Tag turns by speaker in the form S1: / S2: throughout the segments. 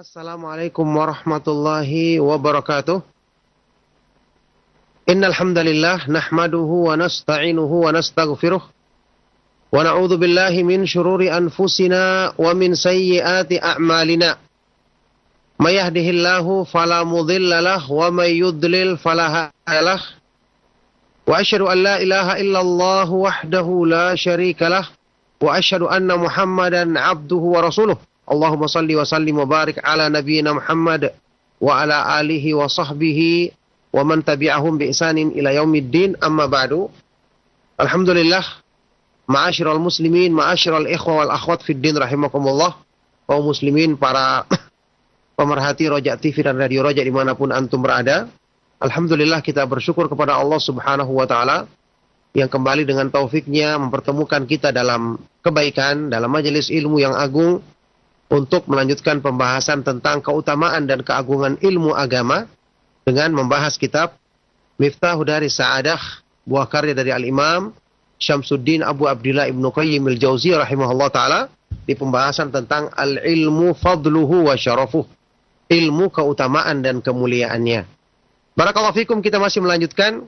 S1: Assalamualaikum warahmatullahi wabarakatuh. Innal hamdalillah nahmaduhu wa nasta'inuhu wa nastaghfiruh wa na'udzu billahi min shururi anfusina wa min sayyiati a'malina. May yahdihillahu fala mudilla lahu wa may yudlil fala hadiya lahu. Wa asyhadu an la ilaha illallah wahdahu la syarika lahu wa asyhadu anna Muhammadan 'abduhu wa rasuluh. Allahumma salli wa sallim wa barik ala nabiyyina Muhammad wa ala alihi wa sahbihi wa man tabi'ahum bi ihsanin ila yaumiddin, amma ba'du. Alhamdulillah, ma'asyiral muslimin, ma'asyiral ikhwa wal akhwat fid din rahimakumullah. Kaum muslimin, para pemerhati Roja TV dan Radio Roja dimanapun antum berada. Alhamdulillah, kita bersyukur kepada Allah subhanahu wa ta'ala yang kembali dengan taufiknya mempertemukan kita dalam kebaikan, dalam majelis ilmu yang agung, untuk melanjutkan pembahasan tentang keutamaan dan keagungan ilmu agama dengan membahas kitab Miftahu Daris Sa'adah, buah karya dari Al-Imam Syamsuddin Abu Abdillah Ibnu Qayyim Al-Jauziyah rahimahullah ta'ala, di pembahasan tentang al-ilmu fadluhu wa syarafuh, ilmu keutamaan dan kemuliaannya. Barakallahu fikum, kita masih melanjutkan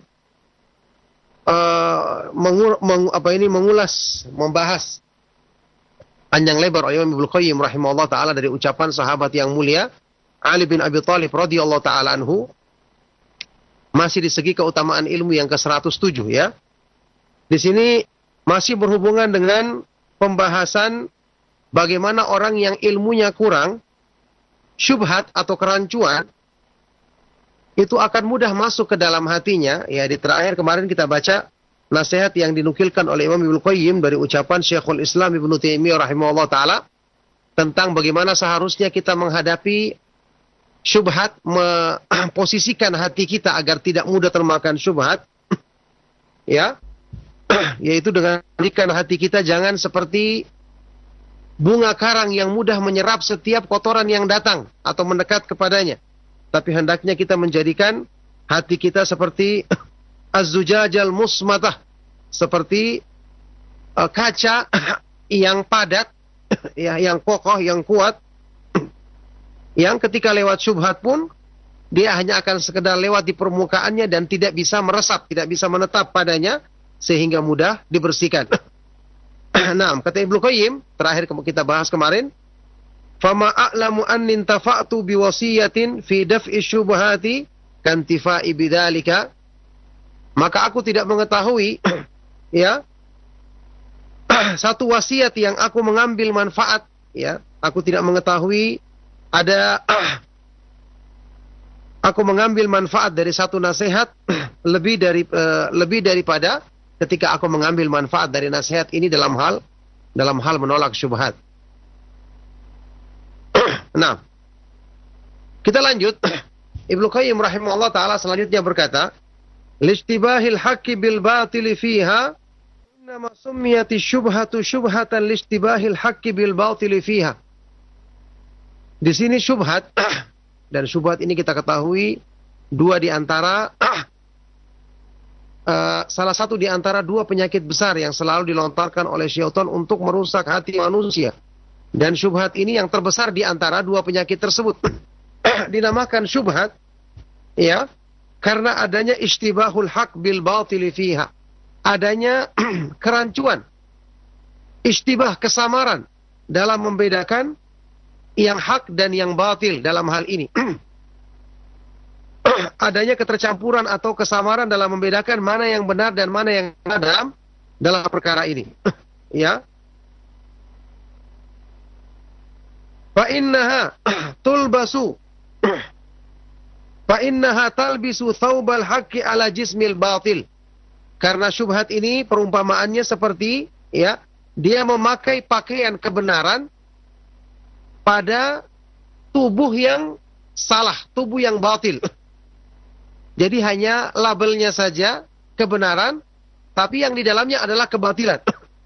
S1: membahas panjang lebar oleh Imam Ibnu Qayyim rahimahullah ta'ala dari ucapan sahabat yang mulia Ali bin Abi Thalib radhiyallahu ta'ala anhu, masih di segi keutamaan ilmu yang ke-107 ya. Di sini masih berhubungan dengan pembahasan bagaimana orang yang ilmunya kurang, syubhat atau kerancuan, itu akan mudah masuk ke dalam hatinya. Ya, di terakhir kemarin kita baca nasihat yang dinukilkan oleh Imam Ibnu Qayyim dari ucapan Syekhul Islam Ibnu Taimiyah rahimahullah ta'ala tentang bagaimana seharusnya kita menghadapi syubhat, memposisikan hati kita agar tidak mudah termakan syubhat, ya, yaitu dengan menjadikan hati kita jangan seperti bunga karang yang mudah menyerap setiap kotoran yang datang atau mendekat kepadanya, tapi hendaknya kita menjadikan hati kita seperti az-zujajal musmatah, seperti kaca yang padat, ya, yang kokoh, yang kuat, yang ketika lewat syubhat pun dia hanya akan sekedar lewat di permukaannya dan tidak bisa meresap, tidak bisa menetap padanya sehingga mudah dibersihkan. Nah, kata Ibnu Qayyim, terakhir kita bahas kemarin, fama a'lamu an intafa'tu biwasiyatin fi daf'i syubhati kantifa'i bidzalika, maka aku tidak mengetahui ya satu wasiat yang aku mengambil manfaat, ya, aku tidak mengetahui ada aku mengambil manfaat dari satu nasihat lebih daripada ketika aku mengambil manfaat dari nasihat ini dalam hal menolak syubhat. Nah, kita lanjut. Ibnu Qayyim rahimahullah ta'ala selanjutnya berkata, lishtibahil haqqi bil batili fiha innama summiyati syubhatu syubhatan lishtibahil haqqi bil batili fiha. Di sini syubhat, dan syubhat ini kita ketahui salah satu di antara dua penyakit besar yang selalu dilontarkan oleh syaitan untuk merusak hati manusia. Dan syubhat ini yang terbesar di antara dua penyakit tersebut dinamakan syubhat, ya, karena adanya ishtibahul haq bil batili fiha, adanya kerancuan, ishtibah, kesamaran dalam membedakan yang hak dan yang batil dalam hal ini. Adanya ketercampuran atau kesamaran dalam membedakan mana yang benar dan mana yang salah dalam perkara ini. Ya. Fa innaha tulbasu fa innaha talbisu thawbal haqqi ala jismil batil. Karena syubhat ini perumpamaannya seperti, ya, dia memakai pakaian kebenaran pada tubuh yang salah, tubuh yang batil. Jadi hanya labelnya saja kebenaran, tapi yang di dalamnya adalah kebatilan.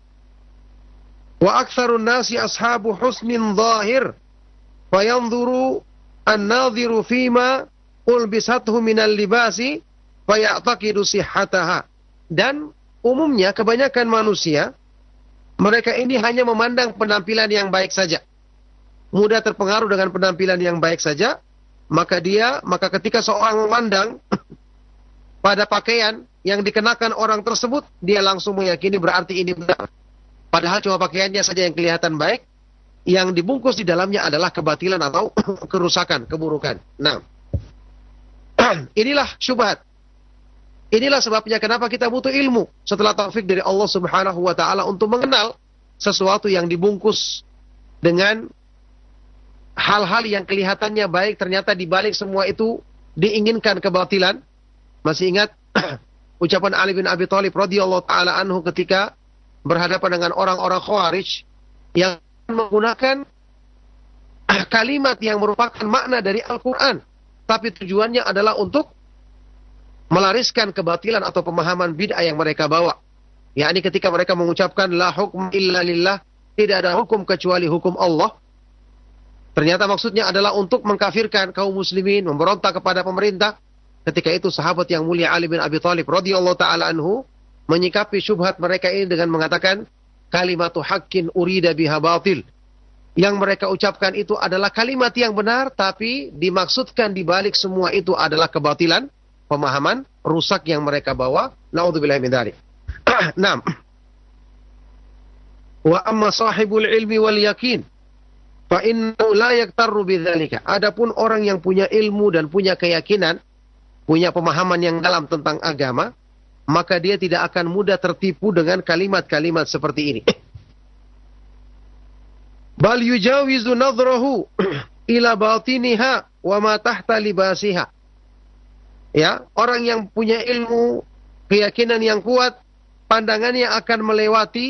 S1: Wa aktsarun nasi ashabu husnin zahir fayanzuru an-nadhiru fima ulbisathu minal libasi faya'taqidu sihhataha. Dan umumnya kebanyakan manusia, mereka ini hanya memandang penampilan yang baik saja. mudah terpengaruh dengan penampilan yang baik saja, maka ketika seorang memandang pada pakaian yang dikenakan orang tersebut, dia langsung meyakini berarti ini benar. Padahal cuma pakaiannya saja yang kelihatan baik, yang dibungkus di dalamnya adalah kebatilan atau kerusakan, keburukan. Nah, inilah syubhat. Inilah sebabnya kenapa kita butuh ilmu setelah taufik dari Allah Subhanahu wa taala untuk mengenal sesuatu yang dibungkus dengan hal-hal yang kelihatannya baik, ternyata di balik semua itu diinginkan kebatilan. Masih ingat ucapan Ali bin Abi Thalib radhiyallahu taala anhu ketika berhadapan dengan orang-orang Khawarij yang menggunakan kalimat yang merupakan makna dari Al-Quran, tapi tujuannya adalah untuk melariskan kebatilan atau pemahaman bid'ah yang mereka bawa. Yakni ketika mereka mengucapkan la hukm illa lillah, tidak ada hukum kecuali hukum Allah. Ternyata maksudnya adalah untuk mengkafirkan kaum muslimin, memberontak kepada pemerintah. Ketika itu sahabat yang mulia Ali bin Abi Thalib radhiyallahu taala anhu menyikapi syubhat mereka ini dengan mengatakan, kalimatu haqqin urida biha batil. Yang mereka ucapkan itu adalah kalimat yang benar, tapi dimaksudkan di balik semua itu adalah kebatilan, pemahaman rusak yang mereka bawa. Na'udzubillahi min dzalik. 6. Wa amma sahibul ilmi wal yakin fa innahu la yaktarru bidzalika. Adapun orang yang punya ilmu dan punya keyakinan, punya pemahaman yang dalam tentang agama, maka dia tidak akan mudah tertipu dengan kalimat-kalimat seperti ini. Bal yujawizu nadrahu ila batiniha wa ma tahta libasiha. Ya, orang yang punya ilmu, keyakinan yang kuat, pandangannya akan melewati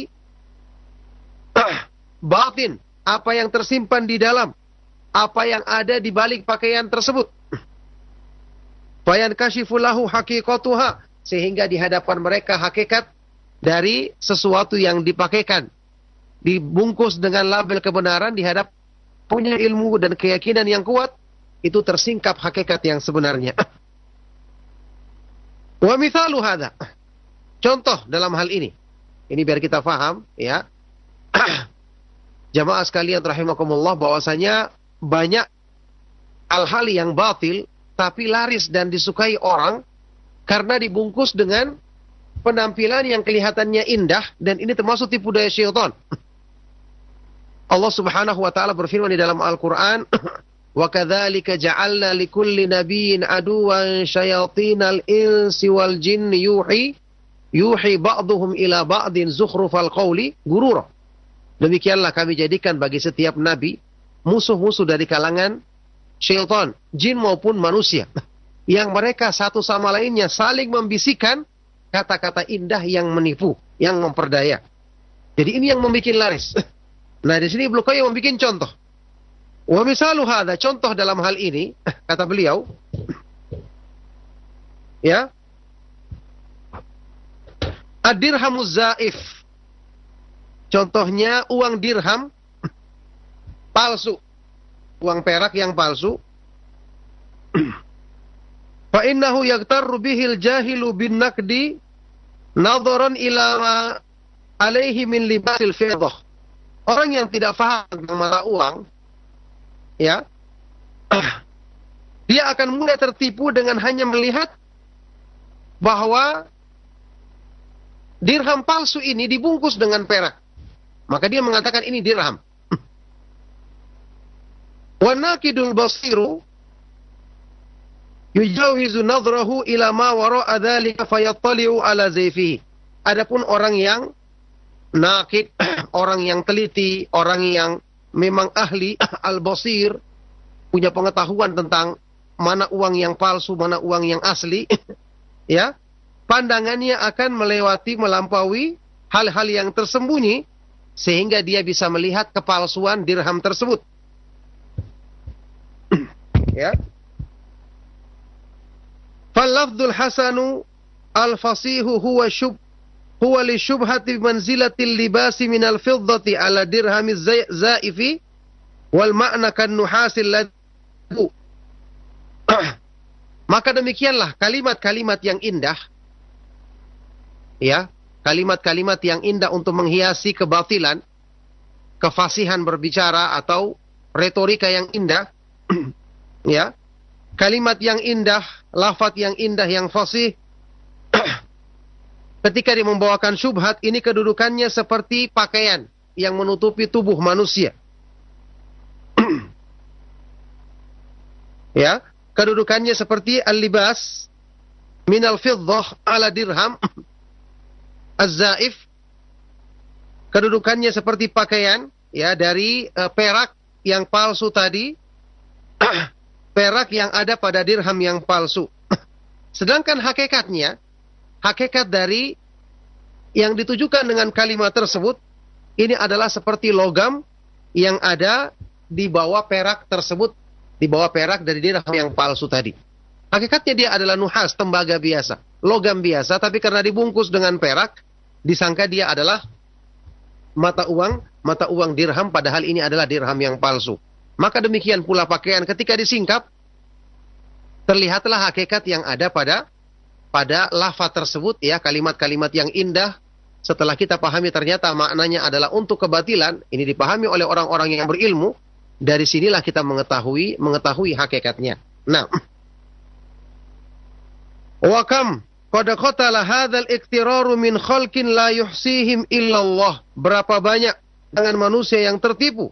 S1: batin, apa yang tersimpan di dalam, apa yang ada di balik pakaian tersebut. Fayan kashifulahu haqiqatuha, sehingga di hadapan mereka hakikat dari sesuatu yang dipakaikan, dibungkus dengan label kebenaran, di hadap punya ilmu dan keyakinan yang kuat, itu tersingkap hakikat yang sebenarnya. Wa mithalu hadza. Contoh dalam hal ini biar kita paham, ya. Jamaah sekalian rahimakumullah, bahwasanya banyak hal-hal yang batil tapi laris dan disukai orang karena dibungkus dengan penampilan yang kelihatannya indah, dan ini termasuk tipu daya syaitan. Allah Subhanahu wa taala berfirman di dalam Al-Qur'an, "Wa kadzalika ja'alna likulli nabiyyin aduwan syayatinal insi wal jinni yuhi ba'dhum ila ba'din zukhrufal qawli gurura." Demikianlah kami jadikan bagi setiap nabi musuh-musuh dari kalangan syaitan, jin maupun manusia, yang mereka satu sama lainnya saling membisikkan kata-kata indah yang menipu, yang memperdaya. Jadi ini yang membuat laris. Nah, di sini Ibnu Qayyim membuat contoh. Wa misalu hadza, contoh dalam hal ini, kata beliau, ya, ad-dirhamuz zaif. Contohnya uang dirham palsu, uang perak yang palsu. Fa innahu yaktarru bihil jahilu bin naqdi nadharan ila ma alaihi min libasil fiddah. Orang yang tidak paham tentang mata uang, ya, dia akan mudah tertipu dengan hanya melihat bahwa dirham palsu ini dibungkus dengan perak. Maka dia mengatakan ini dirham. Wa naqidul basiru yujawizu nadrahu ila ma wara'a dzalika fayattali'u ala zayfihi. Adapun orang yang naqid, orang yang teliti, orang yang memang ahli al-basir, punya pengetahuan tentang mana uang yang palsu, mana uang yang asli, ya, pandangannya akan melampaui hal-hal yang tersembunyi sehingga dia bisa melihat kepalsuan dirham tersebut. Ya. Fal-lafdzul hasanu al-fasihu huwa li syubhati manzilatil libasi minal fiddati ala dirhamiz zaifi wal ma'na kan nuhasil ladhu. Maka demikianlah kalimat-kalimat yang indah, ya, kalimat-kalimat yang indah untuk menghiasi kebatilan, kefasihan berbicara atau retorika yang indah, ya, kalimat yang indah, lafaz yang indah, yang fasih, ketika dia membawakan syubhat, ini kedudukannya seperti pakaian yang menutupi tubuh manusia. Ya, kedudukannya seperti al-libas minal fiddah ala dirham az-zaif. Kedudukannya seperti pakaian, ya, dari perak yang palsu tadi, perak yang ada pada dirham yang palsu. Sedangkan hakikatnya, hakikat dari yang ditujukan dengan kalimat tersebut, ini adalah seperti logam yang ada di bawah perak tersebut, di bawah perak dari dirham yang palsu tadi. Hakikatnya dia adalah nuhas, tembaga biasa, logam biasa, tapi karena dibungkus dengan perak, disangka dia adalah mata uang dirham, padahal ini adalah dirham yang palsu. Maka demikian pula pakaian ketika disingkap, terlihatlah hakikat yang ada pada lafaz tersebut, ya, kalimat-kalimat yang indah. Setelah kita pahami ternyata maknanya adalah untuk kebatilan, ini dipahami oleh orang-orang yang berilmu, dari sinilah kita mengetahui hakikatnya. Nah, wa kam qad qatala hadzal iktiraru min khalqin la yuhsihim illallah. Berapa banyak dengan manusia yang tertipu.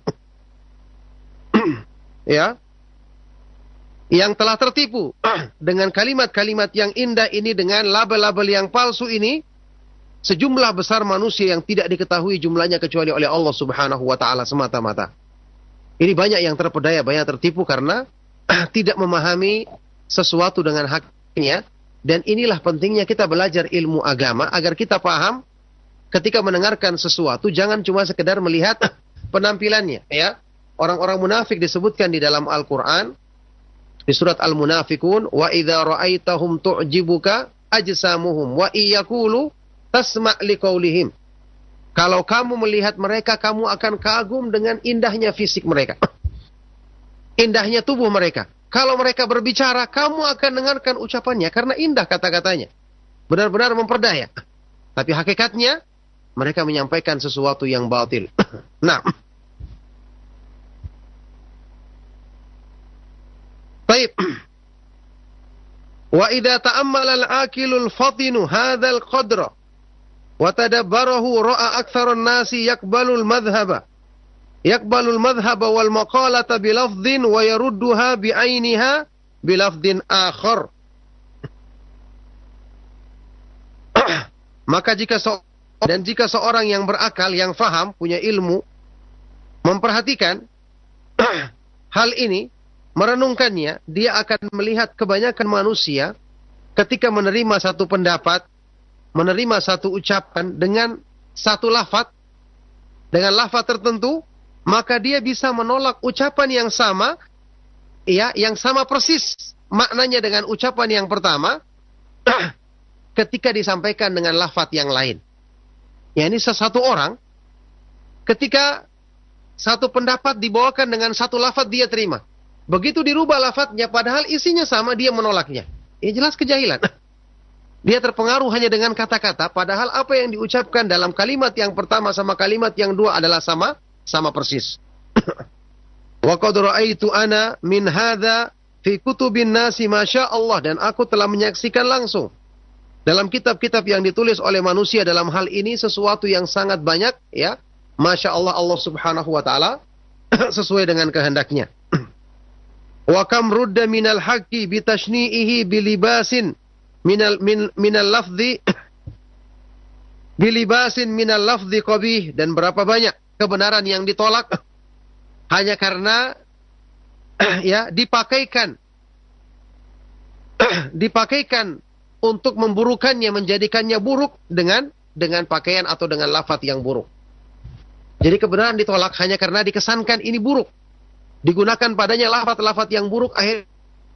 S1: Ya. Yang telah tertipu dengan kalimat-kalimat yang indah ini, dengan label-label yang palsu ini, sejumlah besar manusia yang tidak diketahui jumlahnya kecuali oleh Allah Subhanahu wa taala semata-mata. Ini banyak yang terpedaya, banyak tertipu karena tidak memahami sesuatu dengan haknya. Dan inilah pentingnya kita belajar ilmu agama agar kita paham ketika mendengarkan sesuatu, jangan cuma sekedar melihat penampilannya, ya. Orang-orang munafik disebutkan di dalam Al-Qur'an di surat Al-Munafikun, wa idza ra'aitahum tu'jibuka ajsamuhum wa iyaqulu tasma' liqaulihim. Kalau kamu melihat mereka, kamu akan kagum dengan indahnya fisik mereka. Indahnya tubuh mereka. Kalau mereka berbicara, kamu akan dengarkan ucapannya karena indah kata-katanya. Benar-benar memperdaya. Tapi hakikatnya, mereka menyampaikan sesuatu yang batil. Nah. Baik. Wa idza ta'ammala al-aqilul fatinu hadzal qadra wa tadabbarahu ra'a aktsarun nasi yaqbalul madhhaba wal maqalata bi lafdhin wa yarudduha bi ainiha bi lafdhin akhar. Maka jika seorang yang berakal, yang faham, punya ilmu, memperhatikan hal ini, merenungkannya, dia akan melihat kebanyakan manusia ketika menerima satu pendapat, menerima satu ucapan dengan satu lafaz, dengan lafaz tertentu, maka dia bisa menolak ucapan yang sama, ya, yang sama persis maknanya dengan ucapan yang pertama, ketika disampaikan dengan lafaz yang lain. Ya, ini satu orang, ketika satu pendapat dibawakan dengan satu lafaz dia terima. Begitu dirubah lafaznya, padahal isinya sama, dia menolaknya. Ya jelas kejahilan. Dia terpengaruh hanya dengan kata-kata, padahal apa yang diucapkan dalam kalimat yang pertama sama kalimat yang dua adalah sama persis. Wa qad ra'aitu ana min hadza fi kutubin nasi masya Allah, dan aku telah menyaksikan langsung dalam kitab-kitab yang ditulis oleh manusia dalam hal ini sesuatu yang sangat banyak, ya. Masya Allah, Allah Subhanahu wa taala sesuai dengan kehendaknya. Wa kam rudda minal haqqi bi tashni'ihi bilibasin minal lafzi bilibasin minal lafzi qabih, dan berapa banyak kebenaran yang ditolak hanya karena ya dipakaikan untuk memburukannya, menjadikannya buruk dengan pakaian atau dengan lafaz yang buruk. Jadi kebenaran ditolak hanya karena dikesankan ini buruk. Digunakan padanya lafaz-lafaz yang buruk, akhirnya.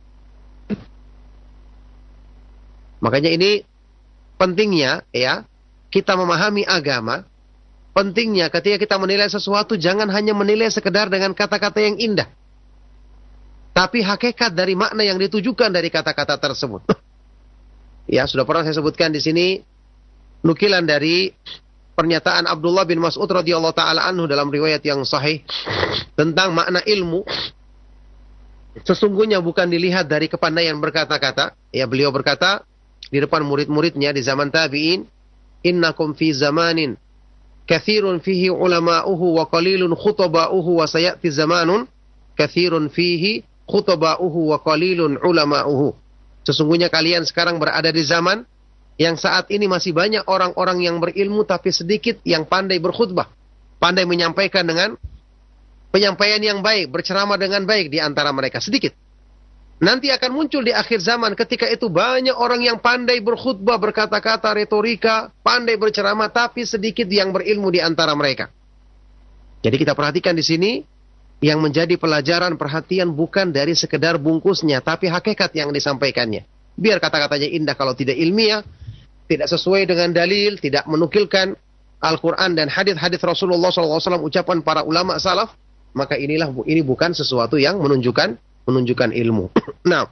S1: Makanya ini pentingnya, ya, kita memahami agama. Pentingnya ketika kita menilai sesuatu, jangan hanya menilai sekedar dengan kata-kata yang indah, tapi hakikat dari makna yang ditujukan dari kata-kata tersebut. Ya, sudah pernah saya sebutkan di sini nukilan dari pernyataan Abdullah bin Mas'ud radhiyallahu taala anhu dalam riwayat yang sahih tentang makna ilmu. Sesungguhnya bukan dilihat dari kepandaian berkata-kata. Ya, beliau berkata di depan murid-muridnya di zaman tabi'in, "Innakum fi zamanin katsirun fihi ulama'uhu wa qalilun khutaba'uhu wa sayati zamanun katsirun fihi khutaba'uhu wa qalilun ulama'uhu." Sesungguhnya kalian sekarang berada di zaman yang saat ini masih banyak orang-orang yang berilmu tapi sedikit yang pandai berkhutbah, pandai menyampaikan dengan penyampaian yang baik, berceramah dengan baik di antara mereka, sedikit. Nanti akan muncul di akhir zaman ketika itu banyak orang yang pandai berkhutbah, berkata-kata, retorika, pandai berceramah, tapi sedikit yang berilmu di antara mereka. Jadi kita perhatikan di sini, yang menjadi pelajaran perhatian bukan dari sekedar bungkusnya, tapi hakikat yang disampaikannya. Biar kata-katanya indah kalau tidak ilmiah, tidak sesuai dengan dalil, tidak menukilkan Al-Quran dan hadis-hadis Rasulullah SAW, ucapan para ulama salaf, maka ini bukan sesuatu yang menunjukkan ilmu. Nah,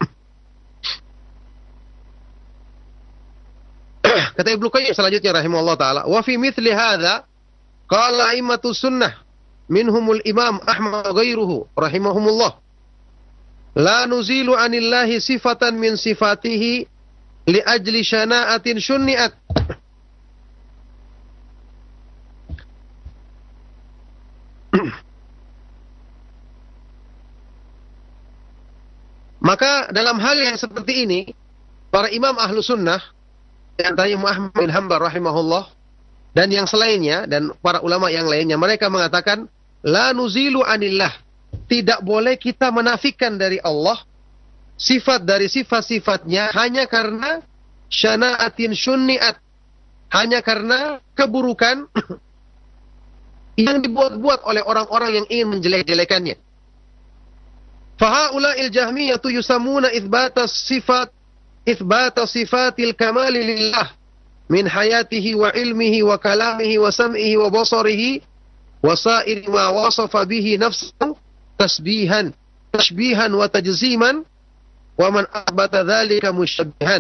S1: kata Ibnu Qayyim selanjutnya rahimahullah taala, wa fi mithli hadza qala a'immatus sunnah minhumul Imam Ahmad ghairuhu rahimahumullah, la nuzilu anillahi sifatan min sifatihi li ajli syana'atin syunni'at. Maka dalam hal yang seperti ini, para imam ahlu sunnah, di antaranya Muhammad bin Hanbal rahimahullah, dan yang selainnya, dan para ulama yang lainnya, mereka mengatakan, la nuzilu anillah, tidak boleh kita menafikan dari Allah sifat dari sifat-sifatnya hanya karena syana'atin syunni'at, hanya karena keburukan yang dibuat-buat oleh orang-orang yang ingin menjelek-jelekannya. Fahaula'il jahmiyatu yusamuna itsbata sifatil kamali lillah min hayatihi wa ilmihi wa kalamihi wa sam'ihi wa basarihi wa sa'iri ma wasafa bihi nafsuhu tashbihan wa tajziman wa man athbata dzalika musyabbihan.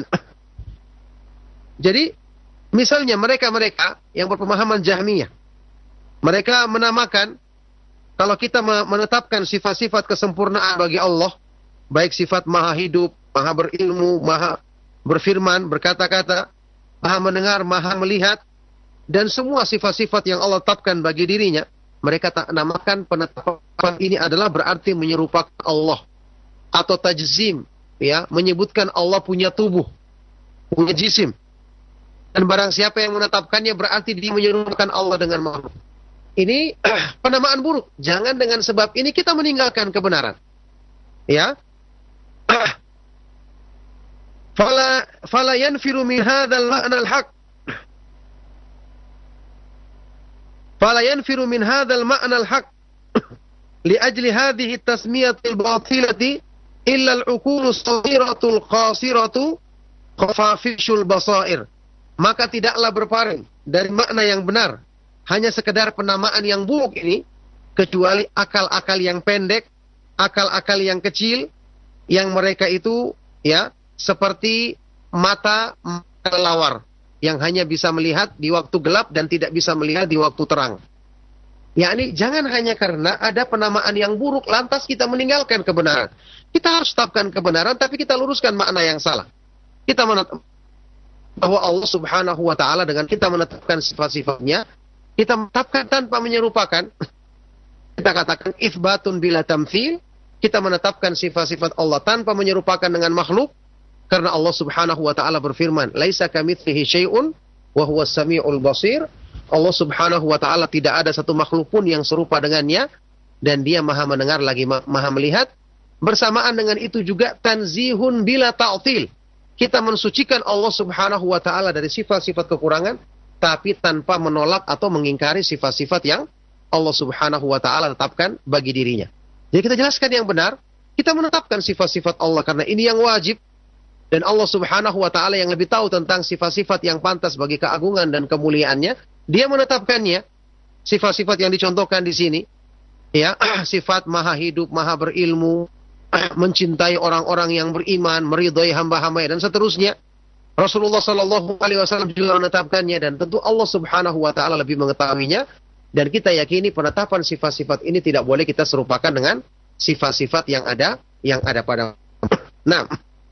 S1: Jadi misalnya mereka-mereka yang berpemahaman Jahmiyah, mereka menamakan, kalau kita menetapkan sifat-sifat kesempurnaan bagi Allah, baik sifat maha hidup, maha berilmu, maha berfirman, berkata-kata, maha mendengar, maha melihat, dan semua sifat-sifat yang Allah tetapkan bagi dirinya, mereka tak namakan penetapan ini adalah berarti menyerupakan Allah atau tajzim, ya, menyebutkan Allah punya tubuh, punya jisim. Dan barang siapa yang menetapkannya berarti dia menyerupakan Allah dengan makhluk. Ini penamaan buruk. Jangan dengan sebab ini kita meninggalkan kebenaran. Ya. Fala yanfiru min hadzal ma'na al-haq. Fala yanfiru min hadzal ma'na al-haq. Li ajli hadhihi at-tasmiyatil batilati illa al-uqulu as-saghiratul qasiratu khafafishul basair. Maka tidaklah berpaling dari makna yang benar hanya sekedar penamaan yang buruk ini, kecuali akal-akal yang pendek, akal-akal yang kecil, yang mereka itu ya seperti mata kelelawar yang hanya bisa melihat di waktu gelap dan tidak bisa melihat di waktu terang. Yakni jangan hanya karena ada penamaan yang buruk lantas kita meninggalkan kebenaran. Kita harus tetapkan kebenaran tapi kita luruskan makna yang salah. Kita bahwa Allah Subhanahu wa taala dengan kita menetapkan sifat-sifatnya, kita menetapkan tanpa menyerupakan. Kita katakan itsbatun bila tamtsil, kita menetapkan sifat-sifat Allah tanpa menyerupakan dengan makhluk, karena Allah Subhanahu wa taala berfirman, "Laisa kamitslihi syai'un wa huwas samiul basir." Allah Subhanahu wa taala tidak ada satu makhluk pun yang serupa dengannya, dan Dia Maha mendengar lagi Maha melihat. Bersamaan dengan itu juga tanzihun bila ta'til. Kita mensucikan Allah Subhanahu wa taala dari sifat-sifat kekurangan, tapi tanpa menolak atau mengingkari sifat-sifat yang Allah Subhanahu wa taala tetapkan bagi dirinya. Jadi kita jelaskan yang benar, kita menetapkan sifat-sifat Allah karena ini yang wajib, dan Allah Subhanahu wa taala yang lebih tahu tentang sifat-sifat yang pantas bagi keagungan dan kemuliaannya. Dia menetapkannya. Sifat-sifat yang dicontohkan di sini, ya, sifat maha hidup, maha berilmu, mencintai orang-orang yang beriman, meridhai hamba-hamba dan seterusnya. Rasulullah Shallallahu Alaihi Wasallam juga menetapkannya, dan tentu Allah Subhanahu Wa Taala lebih mengetahuinya. Dan kita yakini penetapan sifat-sifat ini tidak boleh kita serupakan dengan sifat-sifat yang ada pada. Nah,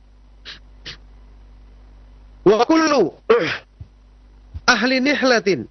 S1: wa kullu ahli nihlatin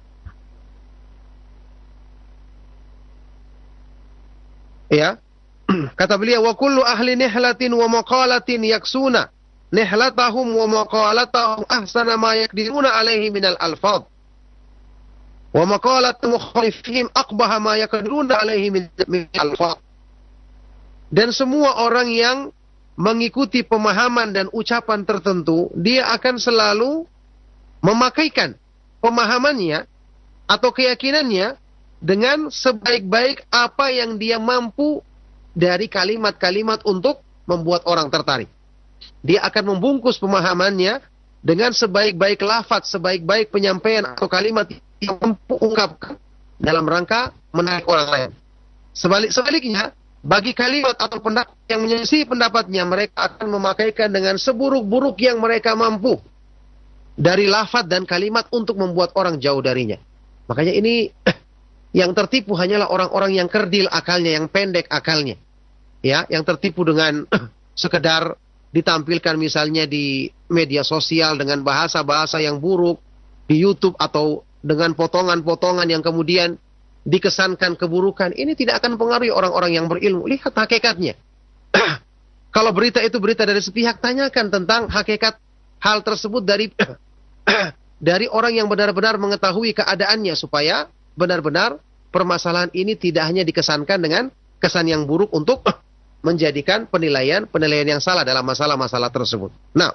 S1: ya, kata beliau, wa kullu ahli nihlatin wa maqalatin yaksuna nihlatahum wa maqalatahum ahsana ma yakdiruna alaihi minal alfaz wa maqalat mukhalifihim aqbaha ma yakdiruna alaihi min alfaz. Dan semua orang yang mengikuti pemahaman dan ucapan tertentu, dia akan selalu memakaikan pemahamannya atau keyakinannya dengan sebaik-baik apa yang dia mampu dari kalimat-kalimat untuk membuat orang tertarik. Dia akan membungkus pemahamannya dengan sebaik-baik lafaz, sebaik-baik penyampaian atau kalimat yang mampu ungkapkan dalam rangka menarik orang lain. Sebaliknya, bagi kalimat atau pendapat yang menyelisih pendapatnya, mereka akan memakaikan dengan seburuk-buruk yang mereka mampu dari lafaz dan kalimat untuk membuat orang jauh darinya. Makanya ini yang tertipu hanyalah orang-orang yang kerdil akalnya, yang pendek akalnya. Ya, yang tertipu dengan sekedar ditampilkan misalnya di media sosial dengan bahasa-bahasa yang buruk di YouTube atau dengan potongan-potongan yang kemudian dikesankan keburukan. Ini tidak akan mempengaruhi orang-orang yang berilmu. Lihat hakikatnya. Kalau berita itu berita dari sepihak, tanyakan tentang hakikat hal tersebut dari orang yang benar-benar mengetahui keadaannya, supaya benar-benar permasalahan ini tidak hanya dikesankan dengan kesan yang buruk untuk menjadikan penilaian yang salah dalam masalah-masalah tersebut. Nah,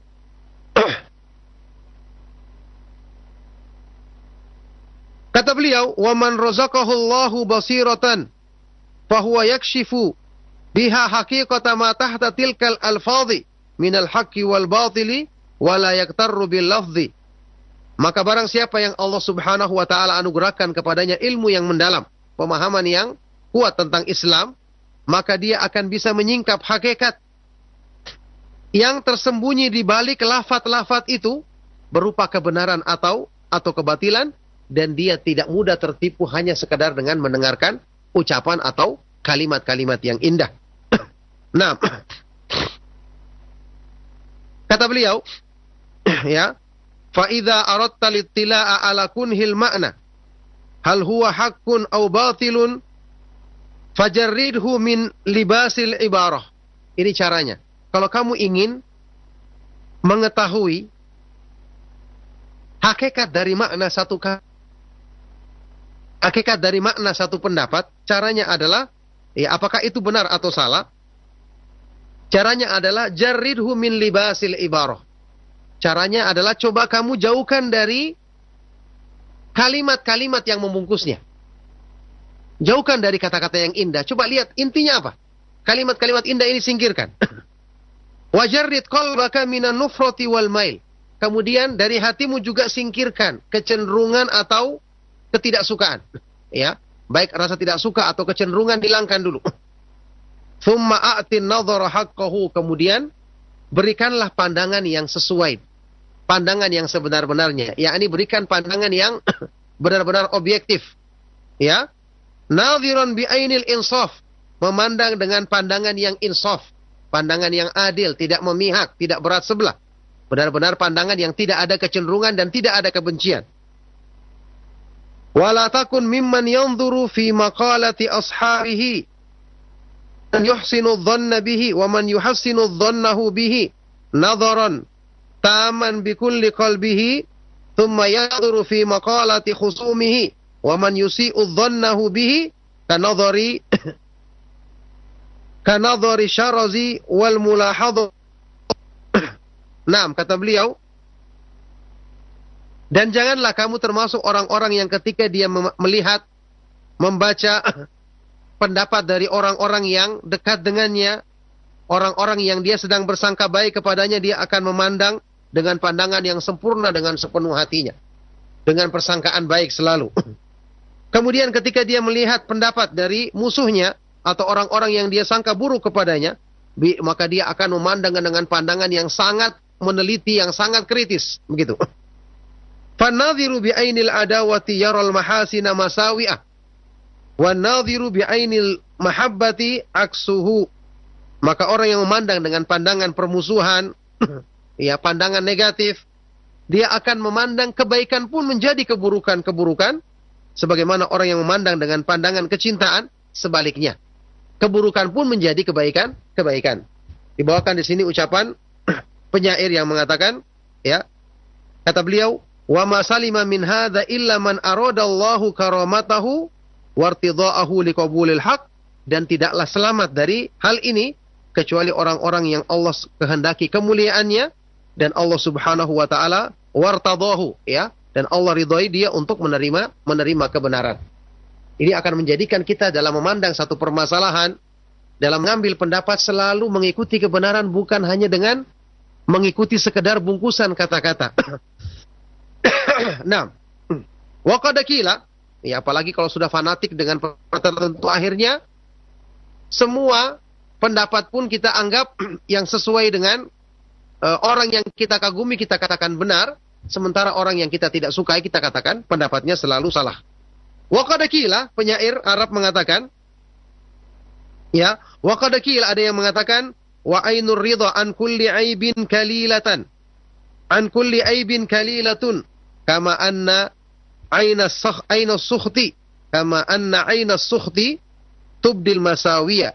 S1: kata beliau, "Wa man razaqahu Allahu basiratan fahuwa yakshifu biha haqiqata ma tahta tilkal alfadhi minal haqqi wal batili wa la yaktarru bil lafzi." Maka barang siapa yang Allah Subhanahu wa taala anugerahkan kepadanya ilmu yang mendalam, pemahaman yang kuat tentang Islam, maka dia akan bisa menyingkap hakikat yang tersembunyi di balik lafaz-lafaz itu berupa kebenaran atau kebatilan, dan dia tidak mudah tertipu hanya sekadar dengan mendengarkan ucapan atau kalimat-kalimat yang indah. Nah, kata beliau, ya, fa idza aradta littila'a ala kunhil ma'na hal huwa haqqun aw batilun fajarridhu min libasil ibarah. Ini caranya. Kalau kamu ingin mengetahui hakikat dari makna satu pendapat, caranya adalah, ya, apakah itu benar atau salah? Caranya adalah jarridhu min libasil ibarah. Caranya adalah coba kamu jauhkan dari kalimat-kalimat yang membungkusnya. Jauhkan dari kata-kata yang indah. Coba lihat intinya apa. Kalimat-kalimat indah ini singkirkan. Wajarrid qalbaka minan nufrati wal mail. Kemudian dari hatimu juga singkirkan kecenderungan atau ketidaksukaan. Ya, baik rasa tidak suka atau kecenderungan hilangkan dulu. Thumma a'tin nadhara haqqahu. Kemudian berikanlah pandangan yang sesuai, pandangan yang sebenar-benarnya, yakni berikan pandangan yang benar-benar objektif, ya. Nadhiran bi ainil insaf, memandang dengan pandangan yang insaf, pandangan yang adil, tidak memihak, tidak berat sebelah. Benar-benar pandangan yang tidak ada kecenderungan dan tidak ada kebencian. Wala takun mimman yanzuru fi maqalati ashabihi man yuhsinu dhanna bihi wa man yuhassinu dhannahu bihi nadharan taman bi kulli qalbihi thumma yanzuru fi maqalati khusumihi wa man yusi'u dhannahu bihi kanadhari syarazi wal mulahadha. Naam, kata beliau, dan janganlah kamu termasuk orang-orang yang ketika dia melihat, membaca pendapat dari orang-orang yang dekat dengannya, orang-orang yang dia sedang bersangka baik kepadanya, dia akan memandang dengan pandangan yang sempurna dengan sepenuh hatinya, dengan persangkaan baik selalu. Kemudian ketika dia melihat pendapat dari musuhnya atau orang-orang yang dia sangka buruk kepadanya, maka dia akan memandang dengan pandangan yang sangat meneliti yang sangat kritis, begitu. Fanadhiru bi'ainil adawati yaral mahasina masawi'ah. Wanadhiru bi'ainil mahabbati aksuhu. Maka orang yang memandang dengan pandangan permusuhan, ya pandangan negatif, dia akan memandang kebaikan pun menjadi keburukan-keburukan, sebagaimana orang yang memandang dengan pandangan kecintaan, sebaliknya. Keburukan pun menjadi kebaikan. Dibawakan di sini ucapan penyair yang mengatakan, ya, kata beliau, wa ma salima min hadza illa man aradallahu karamatahu wartidaahu liqabulil haq, dan tidaklah selamat dari hal ini kecuali orang-orang yang Allah kehendaki kemuliaannya dan Allah Subhanahu wa taala wartadahu, ya, dan Allah ridhoi dia untuk menerima kebenaran. Ini akan menjadikan kita dalam memandang satu permasalahan, dalam mengambil pendapat selalu mengikuti kebenaran, bukan hanya dengan mengikuti sekedar bungkusan kata-kata. Nah, wa qad qila, ya apalagi kalau sudah fanatik dengan tertentu, akhirnya semua pendapat pun kita anggap yang sesuai dengan orang yang kita kagumi kita katakan benar, sementara orang yang kita tidak sukai kita katakan pendapatnya selalu salah. Wa qad qila, penyair Arab mengatakan, ya, wa qad qila, ada yang mengatakan, wa ainur ridha an kulli aibin kalilatan, an kulli aibin kalilatun, kama anna aina sukhti, kama anna aina sukhti tubdil masawiya.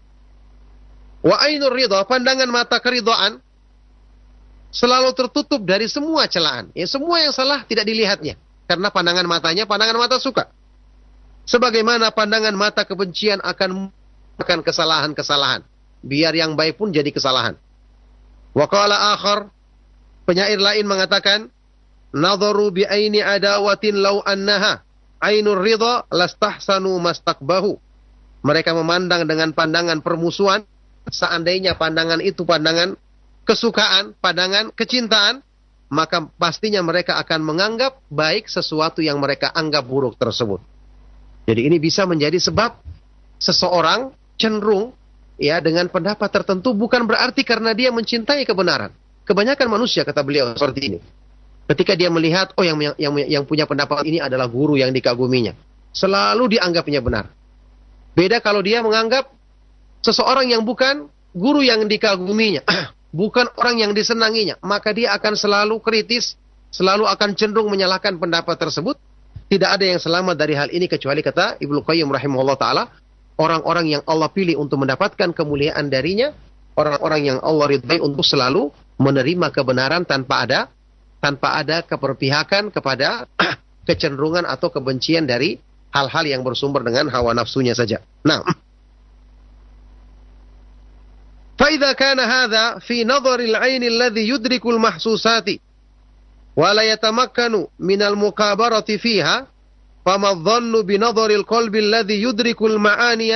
S1: Wa ainur ridha, pandangan mata keridhaan selalu tertutup dari semua celaan. Ya, semua yang salah tidak dilihatnya, karena pandangan matanya pandangan mata suka. Sebagaimana pandangan mata kebencian akan kesalahan-kesalahan, biar yang baik pun jadi kesalahan. Wa qala akhar, penyair lain mengatakan, nadharu bi aini adawatin law annaha ainur ridha lastahsanu mastaqbahu. Mereka memandang dengan pandangan permusuhan, seandainya pandangan itu pandangan kesukaan, pandangan kecintaan, maka pastinya mereka akan menganggap baik sesuatu yang mereka anggap buruk tersebut. Jadi ini bisa menjadi sebab seseorang cenderung, ya, dengan pendapat tertentu, bukan berarti karena dia mencintai kebenaran. Kebanyakan manusia, kata beliau, seperti ini. Ketika dia melihat, oh yang punya pendapat ini adalah guru yang dikaguminya, selalu dianggapnya benar. Beda kalau dia menganggap seseorang yang bukan guru yang dikaguminya, bukan orang yang disenanginya, maka dia akan selalu kritis, selalu akan cenderung menyalahkan pendapat tersebut. Tidak ada yang selamat dari hal ini kecuali, kata Ibnu Qayyim rahimahullah ta'ala, orang-orang yang Allah pilih untuk mendapatkan kemuliaan darinya, orang-orang yang Allah ridhai untuk selalu menerima kebenaran tanpa ada keberpihakan kepada kecenderungan atau kebencian dari hal-hal yang bersumber dengan hawa nafsunya saja. Nah, فَإِذَا كَانَ هَذَا فِي نَظَرِ الْعَيْنِ الَّذِي يُدْرِكُ الْمَحْسُوسَاتِ وَلَا يَتَمَكَّنُ مِنَ الْمُكَابَرَةِ فِيهَا فَمَا الظَّنُّ بِنَظَرِ الْقَلْبِ الَّذِي يُدْرِكُ الْمَعَانِيَ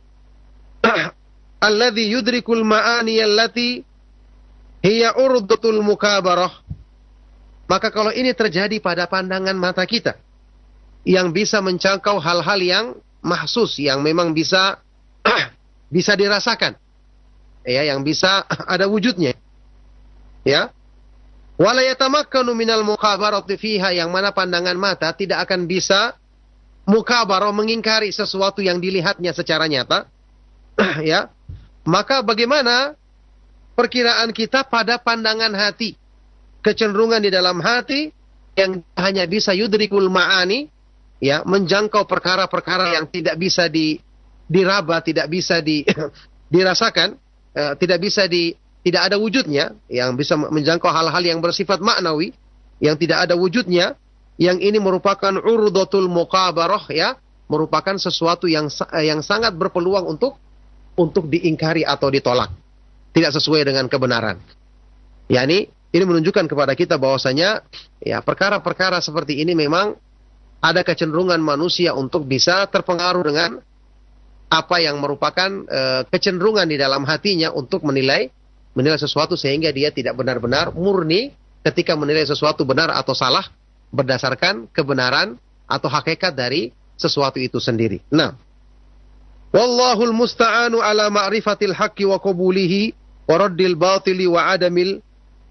S1: الَّتِي هِيَ عُرْضَةُ الْمُكَابَرَةِ. Maka kalau ini terjadi pada pandangan mata kita, yang bisa menjangkau hal-hal yang mahsus, yang memang bisa dirasakan, ya, yang bisa ada wujudnya, ya, wala yatamakkanu minal mukabarati fiha, yang mana pandangan mata tidak akan bisa mukabarah, mengingkari sesuatu yang dilihatnya secara nyata, ya, maka bagaimana perkiraan kita pada pandangan hati, kecenderungan di dalam hati yang hanya bisa yudrikul ma'ani, ya, menjangkau perkara-perkara yang tidak bisa diraba, tidak bisa dirasakan, tidak ada wujudnya, yang bisa menjangkau hal-hal yang bersifat maknawi, yang tidak ada wujudnya, yang ini merupakan urdatul muqabarah, ya, merupakan sesuatu yang sangat berpeluang untuk diingkari atau ditolak, tidak sesuai dengan kebenaran. Yani ini menunjukkan kepada kita bahwasanya, ya, perkara-perkara seperti ini memang ada kecenderungan manusia untuk bisa terpengaruh dengan apa yang merupakan kecenderungan di dalam hatinya untuk menilai sesuatu, sehingga dia tidak benar-benar murni ketika menilai sesuatu benar atau salah berdasarkan kebenaran atau hakikat dari sesuatu itu sendiri. Nah, wallahul musta'anu ala ma'rifatil haqqi wa qabulihi wa raddil batili wa adamil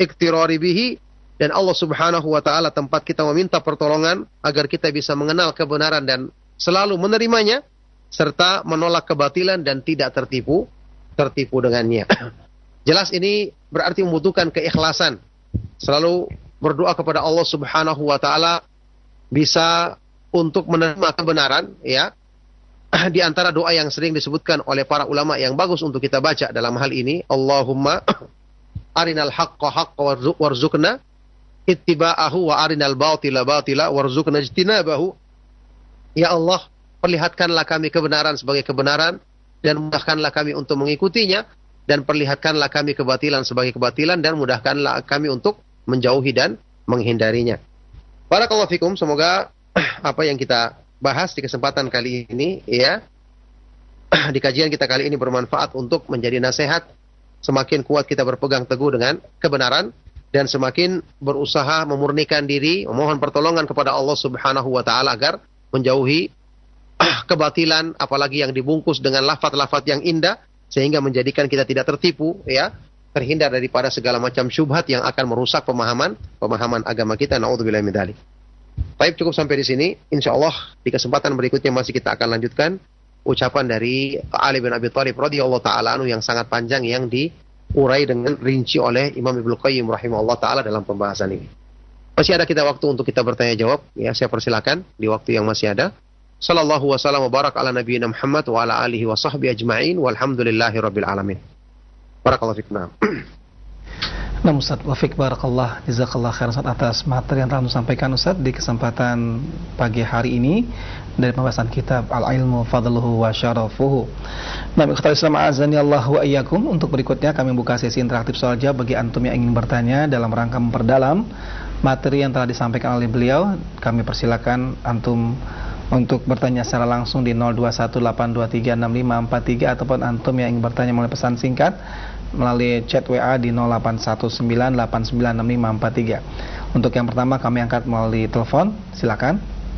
S1: iktirari bihi, dan Allah Subhanahu wa taala tempat kita meminta pertolongan agar kita bisa mengenal kebenaran dan selalu menerimanya serta menolak kebatilan dan tidak tertipu dengannya. Jelas ini berarti membutuhkan keikhlasan. Selalu berdoa kepada Allah Subhanahu wa taala bisa untuk menerima kebenaran, ya. Di antara doa yang sering disebutkan oleh para ulama yang bagus untuk kita baca dalam hal ini, Allahumma arinal haqqa haqqa warzuqna ittiba'ahu wa arinal batila batila warzuqna ijtinabahu. Ya Allah, perlihatkanlah kami kebenaran sebagai kebenaran dan mudahkanlah kami untuk mengikutinya, dan perlihatkanlah kami kebatilan sebagai kebatilan dan mudahkanlah kami untuk menjauhi dan menghindarinya. Barakallahu fikum, semoga apa yang kita bahas di kesempatan kali ini, ya, di kajian kita kali ini bermanfaat untuk menjadi nasihat. Semakin kuat kita berpegang teguh dengan kebenaran dan semakin berusaha memurnikan diri, memohon pertolongan kepada Allah Subhanahu wa taala agar menjauhi kebatilan, apalagi yang dibungkus dengan lafaz-lafaz yang indah sehingga menjadikan kita tidak tertipu, ya, terhindar daripada segala macam syubhat yang akan merusak pemahaman agama kita. Nauzubillahi min dzalik. Baik, cukup sampai di sini. Insyaallah di kesempatan berikutnya masih kita akan lanjutkan ucapan dari Ali bin Abi Thalib radhiyallahu taala anhu yang sangat panjang yang diurai dengan rinci oleh Imam Ibnu Qayyim rahimahullah taala dalam pembahasan ini. Masih ada kita waktu untuk kita bertanya jawab, ya, saya persilakan di waktu yang masih ada. Sallallahu wasallam wa barak ala nabiyina Muhammad wa ala alihi wa sahbihi ajma'in walhamdulillahi rabbil alamin. Barakallahu fikum.
S2: Nah Ustaz, wafik barakallah, jazakallah khairan Ustaz atas materi yang telah disampaikan Ustaz di kesempatan pagi hari ini dari pembahasan kitab Al-Ilmu Fadluhu wa Syarafuhu. Nah, ikhwati Islam azani Allah wa iyyakum, untuk berikutnya kami buka sesi interaktif soal jawab bagi antum yang ingin bertanya dalam rangka memperdalam materi yang telah disampaikan oleh beliau. Kami persilakan antum untuk bertanya secara langsung di 0218236543 ataupun antum yang ingin bertanya melalui pesan singkat melalui chat WA di 0819896543. Untuk yang pertama kami angkat melalui telepon, silakan.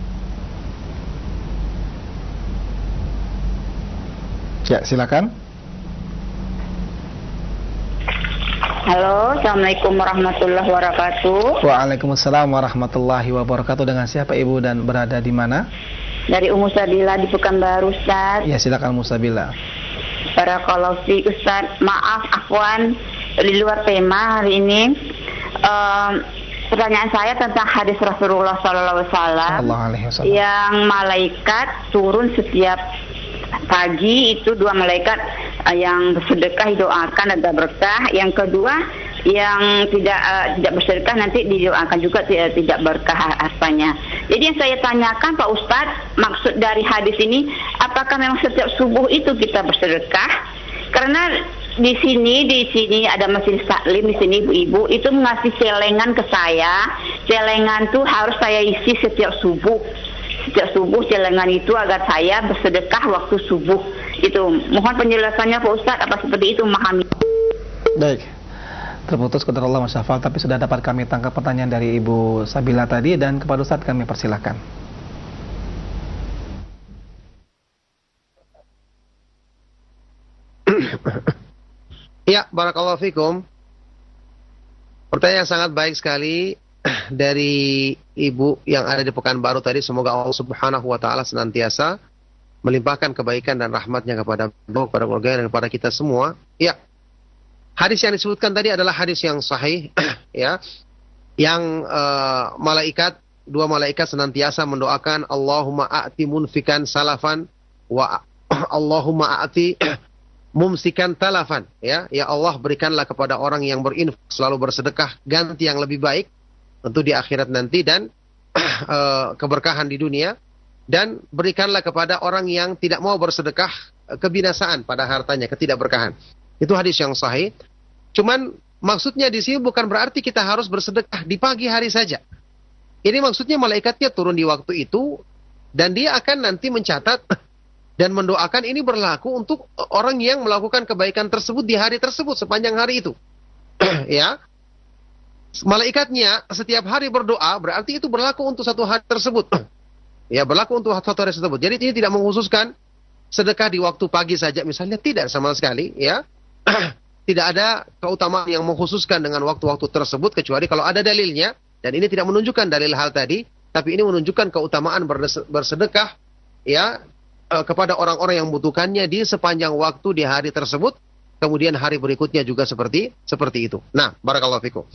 S2: Ya, silakan.
S3: Halo, assalamualaikum warahmatullahi wabarakatuh.
S2: Waalaikumsalam warahmatullahi wabarakatuh. Dengan siapa Ibu dan berada di mana?
S3: Dari Ummu Sabila di Pekanbaru, Ustaz.
S2: Ya, silakan Ummu Sabila.
S3: Barakallahu fi Ustaz. Maaf, afwan di luar tema hari ini. Pertanyaan saya tentang hadis Rasulullah SAW yang malaikat turun setiap pagi, itu dua malaikat yang bersedekah didoakan ada berkah, yang kedua yang tidak bersedekah nanti didoakan juga tidak berkah hartanya. Jadi yang saya tanyakan Pak Ustadz, maksud dari hadis ini apakah memang setiap subuh itu kita bersedekah? Karena di sini ada majelis taklim di sini ibu-ibu itu mengasih celengan ke saya. Celengan tuh harus saya isi setiap subuh. Setiap subuh celengan itu agar saya bersedekah waktu subuh. Itu mohon penjelasannya Pak Ustadz, apa seperti itu memahami?
S2: Baik. Terputus qadarullah masyafal, tapi sudah dapat kami tangkap pertanyaan dari Ibu Sabila tadi, dan kepada Ustadz kami persilakan.
S1: Ya, barakallahu fikum. Pertanyaan yang sangat baik sekali dari Ibu yang ada di Pekanbaru tadi. Semoga Allah Subhanahu wa taala senantiasa melimpahkan kebaikan dan rahmatnya kepada keluarga dan kepada kita semua. Ya. Hadis yang disebutkan tadi adalah hadis yang sahih, ya, yang dua malaikat senantiasa mendoakan Allahumma a'ti munfikan salafan wa Allahumma a'ti mumsikan talafan, ya Allah berikanlah kepada orang yang berinfak selalu bersedekah ganti yang lebih baik tentu di akhirat nanti, dan keberkahan di dunia, dan berikanlah kepada orang yang tidak mau bersedekah kebinasaan pada hartanya, ketidakberkahan. Itu hadis yang sahih. Cuman maksudnya di sini bukan berarti kita harus bersedekah di pagi hari saja. Ini maksudnya malaikatnya turun di waktu itu dan dia akan nanti mencatat dan mendoakan. Ini berlaku untuk orang yang melakukan kebaikan tersebut di hari tersebut sepanjang hari itu. Ya. Malaikatnya setiap hari berdoa, berarti itu berlaku untuk satu hari tersebut. Ya, berlaku untuk satu hari tersebut. Jadi ini tidak mengkhususkan sedekah di waktu pagi saja misalnya, tidak sama sekali, ya. tidak ada keutamaan yang mengkhususkan dengan waktu-waktu tersebut kecuali kalau ada dalilnya, dan ini tidak menunjukkan dalil hal tadi, tapi ini menunjukkan keutamaan bersedekah ya kepada orang-orang yang membutuhkannya di sepanjang waktu di hari tersebut, kemudian hari berikutnya juga seperti itu. Nah, barakallahu fikum.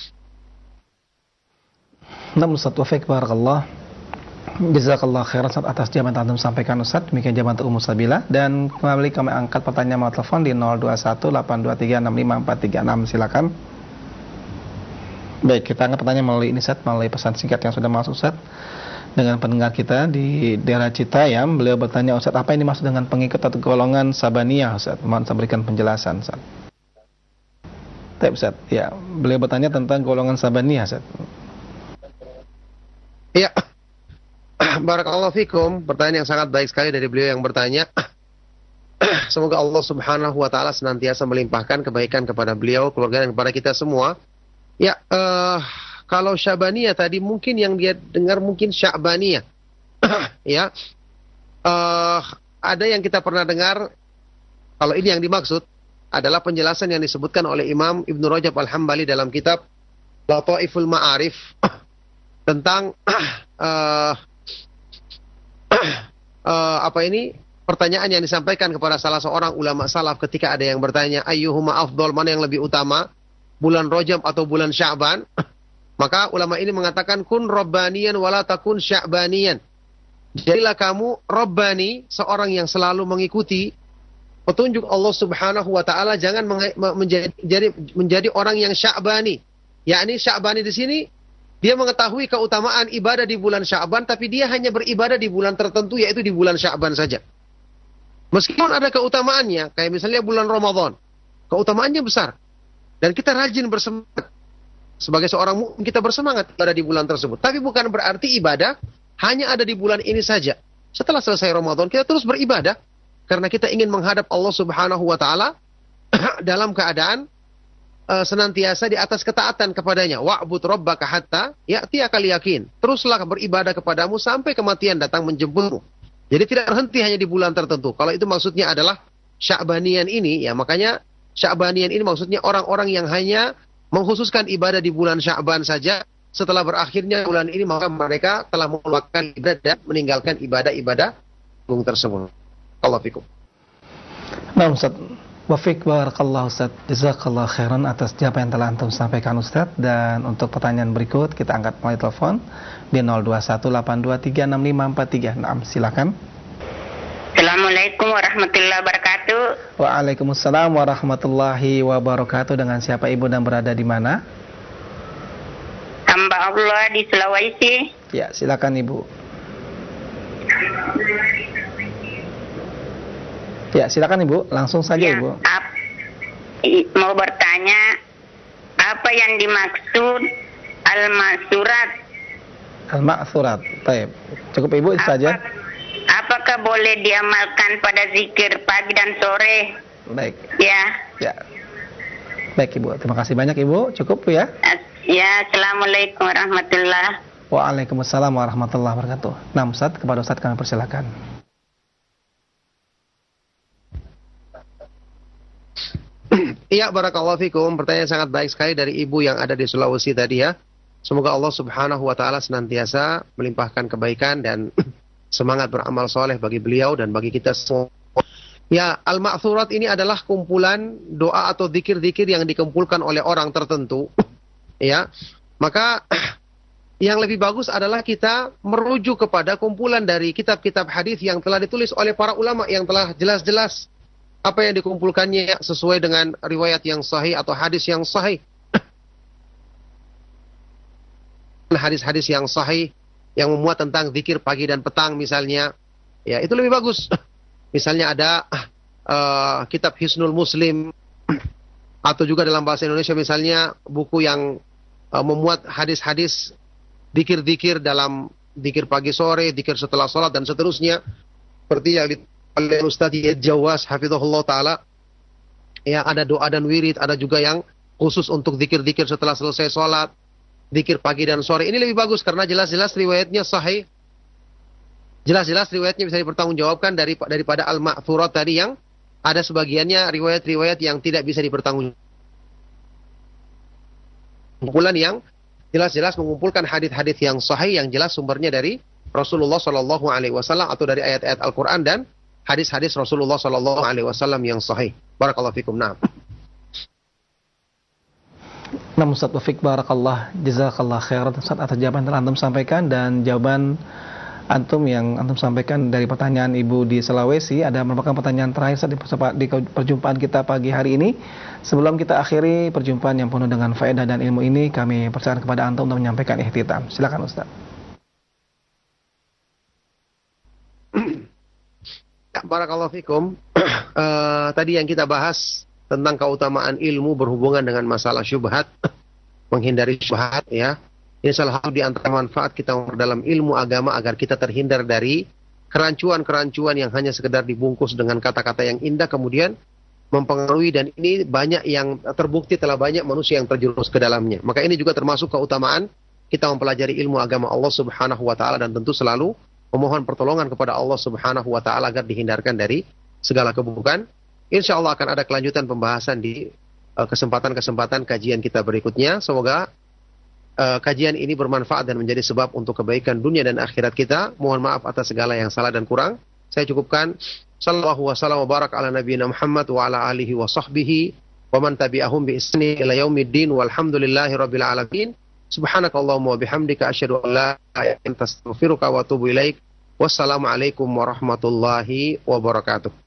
S2: Namun Ustaz Taufik barakallah. Jazakallah khairan atas jawaban yang Anda sampaikan Ustaz. Demikian jawaban untuk Ummu Sabila, dan kembali kami angkat pertanyaan melalui telepon di 0218236543. Silakan. Baik, kita angkat pertanyaan melalui ini Ustaz, melalui pesan singkat yang sudah masuk Ustaz. Dengan pendengar kita di daerah Citayam, beliau bertanya, Ustaz, apa ini maksud dengan pengikut atau golongan Sabaniyah Ustaz? Mohon saya berikan penjelasan Ustaz. Baik Ustaz, ya, beliau bertanya tentang golongan Sabaniyah Ustaz.
S1: Ya. Barakallahu fikum, pertanyaan yang sangat baik sekali dari beliau yang bertanya. Semoga Allah Subhanahu wa taala senantiasa melimpahkan kebaikan kepada beliau, keluarga, dan kepada kita semua. Ya, kalau Syabaniyah tadi mungkin yang dia dengar mungkin Sya'baniyah. Ya. Ada yang kita pernah dengar, kalau ini yang dimaksud adalah penjelasan yang disebutkan oleh Imam Ibnu Rajab Al-Hambali dalam kitab Lataiful Ma'arif tentang pertanyaan yang disampaikan kepada salah seorang ulama salaf ketika ada yang bertanya ayyuhuma afdal, mana yang lebih utama, bulan Rajab atau bulan Sya'ban? Maka ulama ini mengatakan kun rabbaniyan wala takun sya'baniyan. Jadilah kamu rabbani, seorang yang selalu mengikuti petunjuk Allah Subhanahu wa taala, jangan menjadi orang yang sya'bani. Yakni sya'bani di sini dia mengetahui keutamaan ibadah di bulan Sya'ban, tapi dia hanya beribadah di bulan tertentu, yaitu di bulan Sya'ban saja. Meskipun ada keutamaannya, kayak misalnya bulan Ramadan, keutamaannya besar. Dan kita rajin bersemangat. Sebagai seorang mukmin kita bersemangat ibadah di bulan tersebut. Tapi bukan berarti ibadah hanya ada di bulan ini saja. Setelah selesai Ramadan, kita terus beribadah. Karena kita ingin menghadap Allah Subhanahu wa ta'ala dalam keadaan senantiasa di atas ketaatan kepadanya. Wa'bud rabbaka hatta ya'tiyakal yakin. Teruslah beribadah kepadamu sampai kematian datang menjemputmu. Jadi tidak berhenti hanya di bulan tertentu. Kalau itu maksudnya adalah Sya'banian ini, ya makanya Sya'banian ini maksudnya orang-orang yang hanya mengkhususkan ibadah di bulan Sya'ban saja. Setelah berakhirnya bulan ini, maka mereka telah melakukan ibadah dan meninggalkan ibadah-ibadah tersebut. Allah fikum.
S2: Nah Ustaz, Wafik barakallahu Ustaz, jazakallahu khairan atas jawaban yang telah antum sampaikan Ustaz. Dan untuk pertanyaan berikut kita angkat melalui telepon di 0218236543. Nah, silakan.
S3: Assalamualaikum warahmatullahi wabarakatuh.
S2: Waalaikumsalam warahmatullahi wabarakatuh. Dengan siapa Ibu dan berada di mana?
S3: Hamba Allah di Sulawesi.
S2: Ya, silakan Ibu. Ya, silakan Ibu, langsung saja ya, Ibu.
S3: Mau bertanya, apa yang dimaksud al-ma'surat?
S2: Al-ma'surat, baik. Cukup Ibu itu saja.
S3: Apakah boleh diamalkan pada zikir pagi dan sore?
S2: Baik.
S3: Ya.
S2: Ya. Baik Ibu, terima kasih banyak Ibu. Cukup ya?
S3: Ya, Assalamualaikum warahmatullahi.
S2: Waalaikumsalam warahmatullahi wabarakatuh. Nah, Ustaz, kepada Ustaz kami persilakan.
S1: Iya, barakallahu fikum. Pertanyaan sangat baik sekali dari ibu yang ada di Sulawesi tadi ya. Semoga Allah Subhanahu wa taala senantiasa melimpahkan kebaikan dan semangat beramal soleh bagi beliau dan bagi kita semua. Ya, al-ma'thurat ini adalah kumpulan doa atau zikir-zikir yang dikumpulkan oleh orang tertentu. Ya. Maka yang lebih bagus adalah kita merujuk kepada kumpulan dari kitab-kitab hadis yang telah ditulis oleh para ulama yang telah jelas-jelas apa yang dikumpulkannya sesuai dengan riwayat yang sahih atau hadis yang sahih. Hadis-hadis yang sahih yang memuat tentang zikir pagi dan petang misalnya, ya itu lebih bagus. Misalnya ada kitab Hisnul Muslim atau juga dalam bahasa Indonesia misalnya buku yang memuat hadis-hadis zikir-zikir dalam zikir pagi sore, zikir setelah sholat dan seterusnya. Seperti yang oleh Ustaz Yed Jawas hafizahullah taala, ya ada doa dan wirid, ada juga yang khusus untuk zikir-zikir setelah selesai sholat, zikir pagi dan sore. Ini lebih bagus karena jelas-jelas riwayatnya sahih, jelas-jelas riwayatnya bisa dipertanggungjawabkan daripada al-ma'thurat tadi yang ada sebagiannya riwayat-riwayat yang tidak bisa dipertanggungjawabkan. Kumpulan yang jelas-jelas mengumpulkan hadis-hadis yang sahih yang jelas sumbernya dari Rasulullah Shallallahu Alaihi Wasallam atau dari ayat-ayat Al-Quran dan hadis-hadis Rasulullah Shallallahu Alaihi Wasallam yang sahih. Barakallahu fikum. Naam.
S2: Namun Ustaz Taufik barakallah jazakallah khairan Ustaz atas jawaban yang antum sampaikan, dan jawaban antum yang antum sampaikan dari pertanyaan Ibu di Sulawesi ada merupakan pertanyaan terakhir Ustaz di perjumpaan kita pagi hari ini. Sebelum kita akhiri perjumpaan yang penuh dengan faedah dan ilmu ini, kami persilakan kepada antum untuk menyampaikan ihtitam. Silakan Ustaz.
S1: Barakallahu fikum. Tadi yang kita bahas tentang keutamaan ilmu berhubungan dengan masalah syubhat, menghindari syubhat, ya. Ini salah satu di antara manfaat kita dalam ilmu agama agar kita terhindar dari kerancuan-kerancuan yang hanya sekedar dibungkus dengan kata-kata yang indah kemudian mempengaruhi, dan ini banyak yang terbukti telah banyak manusia yang terjerumus ke dalamnya. Maka ini juga termasuk keutamaan kita mempelajari ilmu agama Allah Subhanahu wa taala, dan tentu selalu memohon pertolongan kepada Allah Subhanahu wa taala agar dihindarkan dari segala keburukan. Insya Allah akan ada kelanjutan pembahasan di kesempatan-kesempatan kajian kita berikutnya. Semoga kajian ini bermanfaat dan menjadi sebab untuk kebaikan dunia dan akhirat kita. Mohon maaf atas segala yang salah dan kurang. Saya cukupkan. Sallallahu wasallam wa barak ala nabiyina Muhammad wa ala alihi wa sahbihi wa man tabi'ahum bi ihsani ila yaumiddin walhamdulillahi rabbil alamin. Subhanakallahumma wa bihamdika asyhadu an la ilaha illa anta astaghfiruka wa atubu ilaik. Wassalamualaikum warahmatullahi wabarakatuh.